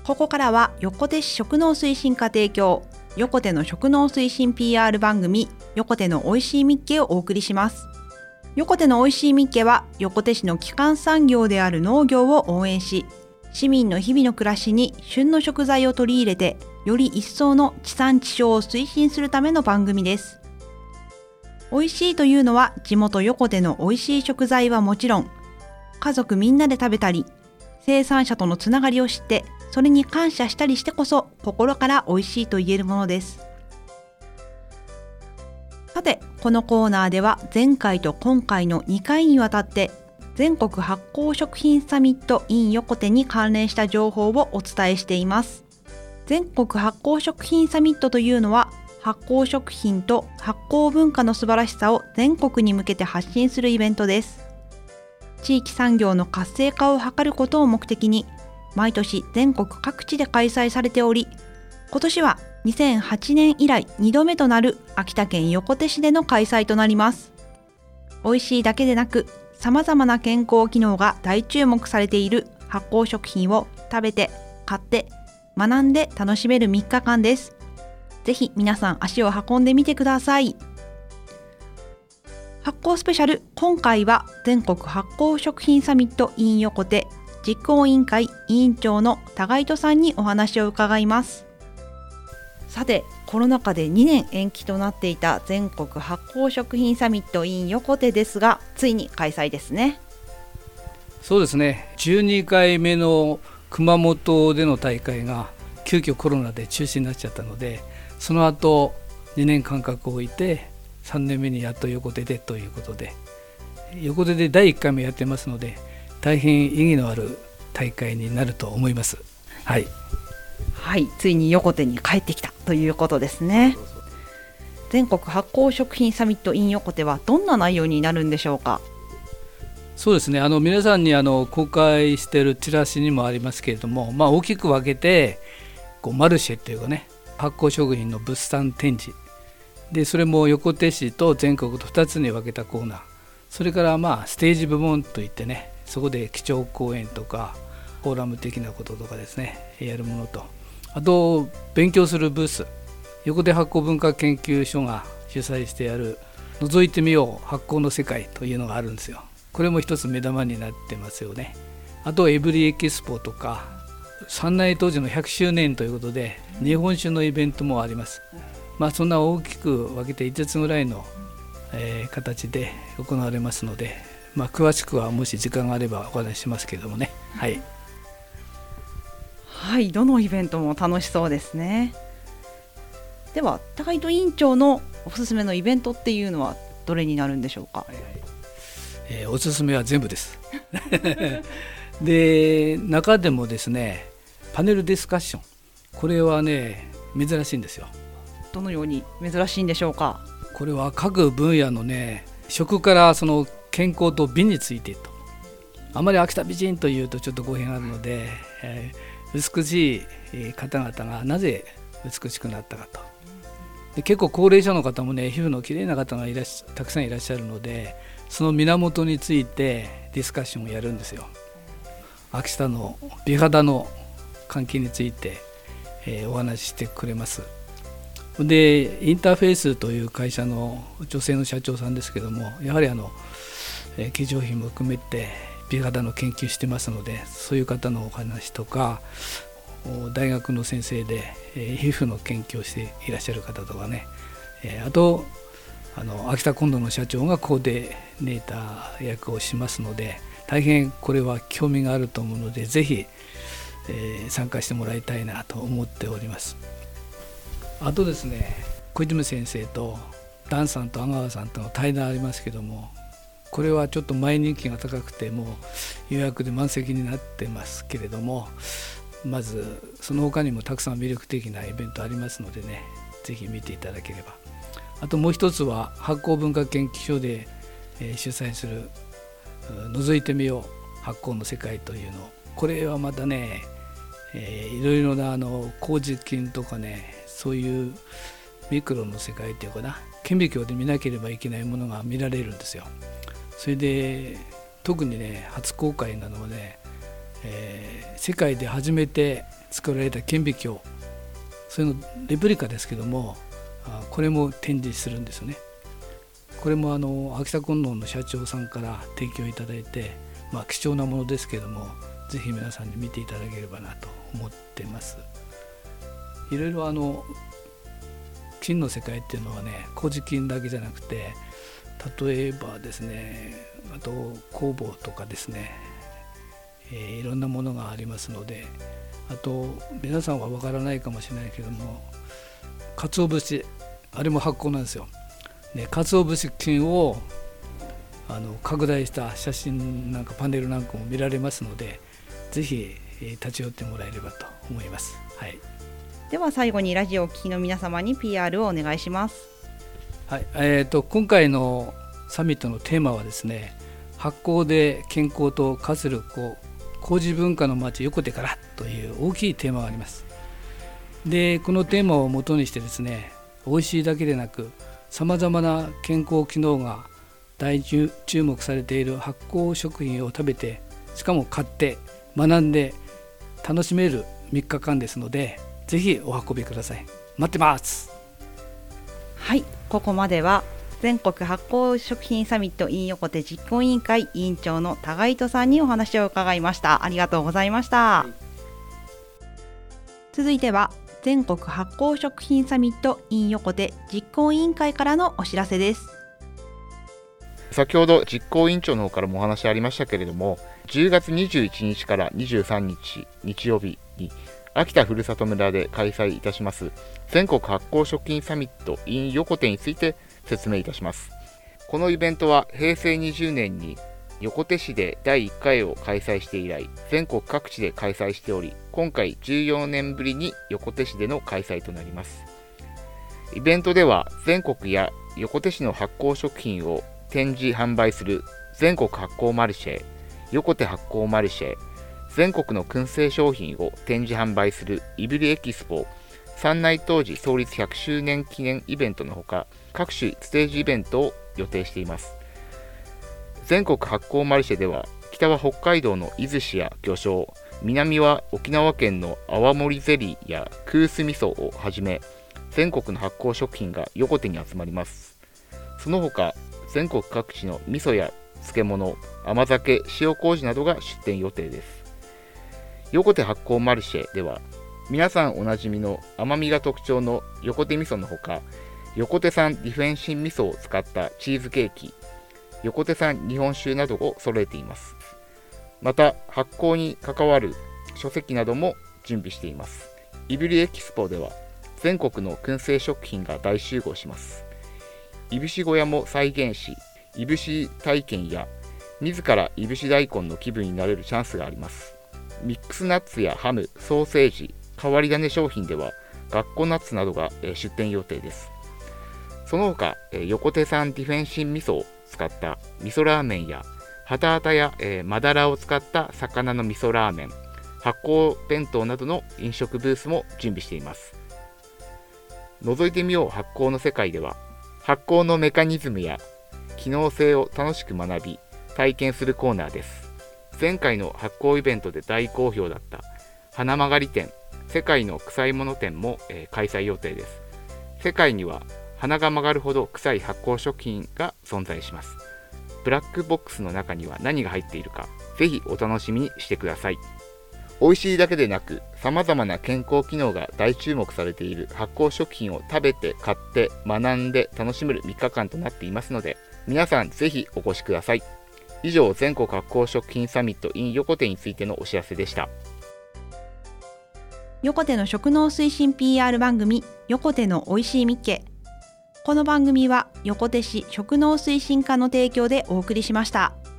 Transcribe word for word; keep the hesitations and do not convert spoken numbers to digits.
ここからは横手市食農推進課提供、横手の食農推進 ピーアール 番組、横手のおいしいみっけをお送りします。横手のおいしいみっけは、横手市の基幹産業である農業を応援し、市民の日々の暮らしに旬の食材を取り入れて、より一層の地産地消を推進するための番組です。おいしいというのは、地元横手のおいしい食材はもちろん、家族みんなで食べたり、生産者とのつながりを知って、それに感謝したりしてこそ、心からおいしいと言えるものです。さて、このコーナーでは前回と今回のにかいにわたって全国発酵食品サミット in 横手に関連した情報をお伝えしています。全国発酵食品サミットというのは、発酵食品と発酵文化の素晴らしさを全国に向けて発信するイベントです。地域産業の活性化を図ることを目的に、毎年全国各地で開催されており、今年はにせんはちねん以来にどめとなる秋田県横手市での開催となります。美味しいだけでなく、様々な健康機能が大注目されている発酵食品を食べて、買って、学んで楽しめるみっかかんです。ぜひ皆さん足を運んでみてください。発酵スペシャル、今回は全国発酵食品サミット in 横手実行委員会委員長の田貝戸さんにお話を伺います。さて、コロナ禍でにねん延期となっていた全国発酵食品サミット in 横手ですが、ついに開催ですね。 そうですね、じゅうにかいめの熊本での大会が急遽コロナで中止になっちゃったので、その後にねん間隔を置いてさんねんめにやっと横手でということで、横手でだいいっかいめやってますので、大変意義のある大会になると思います。はい、 はい、ついに横手に帰ってきたということですね。全国発酵食品サミット in 横手はどんな内容になるんでしょうか。 そうですね、あの皆さんにあの公開しているチラシにもありますけれども、まあ、大きく分けてこうマルシェというかね、発酵食品の物産展示で、それも横手市と全国とふたつに分けたコーナー、それからまあステージ部門といってね、そこで基調講演とかフォーラム的なこととかですね、やるものと、あと勉強するブース、横手発酵文化研究所が主催してやる覗いてみよう発酵の世界というのがあるんですよ。これも一つ目玉になってますよね。あとエブリエキスポとか、三内当時のひゃくしゅうねんということで日本酒のイベントもあります。まあ、そんな大きく分けていつつぐらいの、えー、形で行われますので、まあ、詳しくはもし時間があればお話ししますけれどもね。はい、 はい、どのイベントも楽しそうですね。では高井戸委員長のおすすめのイベントっていうのはどれになるんでしょうか。はいはい、 えー、おすすめは全部ですで、中でもですね、パネルディスカッション、これはね珍しいんですよ。 どのように珍しいんでしょうか。 これは各分野のね、食からその健康と美についてと、あまり秋田美人というとちょっと語弊があるので、えー、美しい方々がなぜ美しくなったかと。で、結構高齢者の方もね、皮膚のきれいな方がいらっしたくさんいらっしゃるので、その源についてディスカッションをやるんですよ。秋田の美肌の関係について、えー、お話ししてくれます。で、インターフェイスという会社の女性の社長さんですけども、やはりあの、えー、化粧品も含めて美肌の研究してますので、そういう方のお話とか、大学の先生で、えー、皮膚の研究をしていらっしゃる方とかね、えー、あとあの秋田コンドの社長がコーディネーター役をしますので、大変これは興味があると思うので、ぜひ、えー、参加してもらいたいなと思っております。あとですね、小泉先生とダンさんと阿川さんとの対談ありますけども、これはちょっと前人気が高くて、もう予約で満席になってますけれども、まずその他にもたくさん魅力的なイベントありますのでね、ぜひ見ていただければ。あともう一つは発酵文化研究所で、えー、主催する覗いてみよう発酵の世界というの、これはまたね、えー、いろいろなあの麹菌とかね、そういうミクロの世界というかな、顕微鏡で見なければいけないものが見られるんですよ。それで特にね、初公開なのはね、 えー、世界で初めて作られた顕微鏡、それのレプリカですけども、これも展示するんですよね。これもあの秋田金能の社長さんから提供いただいて、まあ、貴重なものですけども、ぜひ皆さんに見ていただければなと思っています。いろいろあの金の世界っていうのはね、麹金だけじゃなくて、例えばですね、あと工房とかですね、えー、いろんなものがありますので、あと皆さんはわからないかもしれないけども、鰹節、あれも発酵なんですよ。で、鰹節菌をあの拡大した写真なんかパネルなんかも見られますので、ぜひ、えー、立ち寄ってもらえればと思います。はい。 では最後にラジオをお聞きの皆様に ピーアール をお願いします。 はい、えーと、今回のサミットのテーマはですね、発酵で健康と活力、麹文化の街横手からという大きいテーマがあります。で、このテーマを元にしてですね、美味しいだけでなくさまざまな健康機能が大注目されている発酵食品を食べて、しかも買って学んで楽しめるみっかかんですので、ぜひお運びください。待ってます。 はい、ここまでは全国発酵食品サミット in 横手実行委員会委員長の多賀糸さんにお話を伺いました。ありがとうございました。はい、続いては全国発酵食品サミット in 横手実行委員会からのお知らせです。 先ほど実行委員長の方からもお話ありましたけれども、じゅうがつにじゅういちにちからにじゅうさんにち日曜日に秋田ふるさと村で開催いたします全国発酵食品サミット in 横手について説明いたします。このイベントはへいせいにじゅうねんに横手市でだいいっかいを開催して以来、全国各地で開催しており、今回じゅうよねんぶりに横手市での開催となります。イベントでは全国や横手市の発酵食品を展示販売する全国発酵マルシェ、横手発酵マルシェ、全国の燻製商品を展示販売するいぶりエキスポ、山内当時創立ひゃくしゅうねん記念イベントのほか、各種ステージイベントを予定しています。全国発酵マルシェでは、北は北海道の出石や魚醤、南は沖縄県の泡盛ゼリーやクース味噌をはじめ、全国の発酵食品が横手に集まります。その他、全国各地の味噌や漬物、甘酒、塩麹などが出店予定です。横手発酵マルシェでは、皆さんおなじみの甘みが特徴の横手味噌のほか、横手産ディフェンシン味噌を使ったチーズケーキ、横手産日本酒などを揃えています。また、発酵に関わる書籍なども準備しています。いぶりエキスポでは、全国の燻製食品が大集合します。いぶし小屋も再現し、いぶし体験や自らいぶし大根の気分になれるチャンスがあります。ミックスナッツやハム、ソーセージ、変わり種商品では学校ナッツなどが出店予定です。その他、横手産ディフェンシン味噌を使った味噌ラーメンやハタハタやマダラを使った魚の味噌ラーメン、発酵弁当などの飲食ブースも準備しています。覗いてみよう発酵の世界では、発酵のメカニズムや機能性を楽しく学び体験するコーナーです。前回の発酵イベントで大好評だった花曲がり展、世界の臭いもの展も、えー、開催予定です。世界には鼻が曲がるほど臭い発酵食品が存在します。ブラックボックスの中には何が入っているか、ぜひお楽しみにしてください。美味しいだけでなく、様々な健康機能が大注目されている発酵食品を食べて、買って、学んで楽しめるみっかかんとなっていますので、皆さんぜひお越しください。以上、全国発酵食品サミット in 横手についてのお知らせでした。 横手の食農推進 ピーアール 番組、横手のおいしいみっけ。この番組は横手市食農推進課の提供でお送りしました。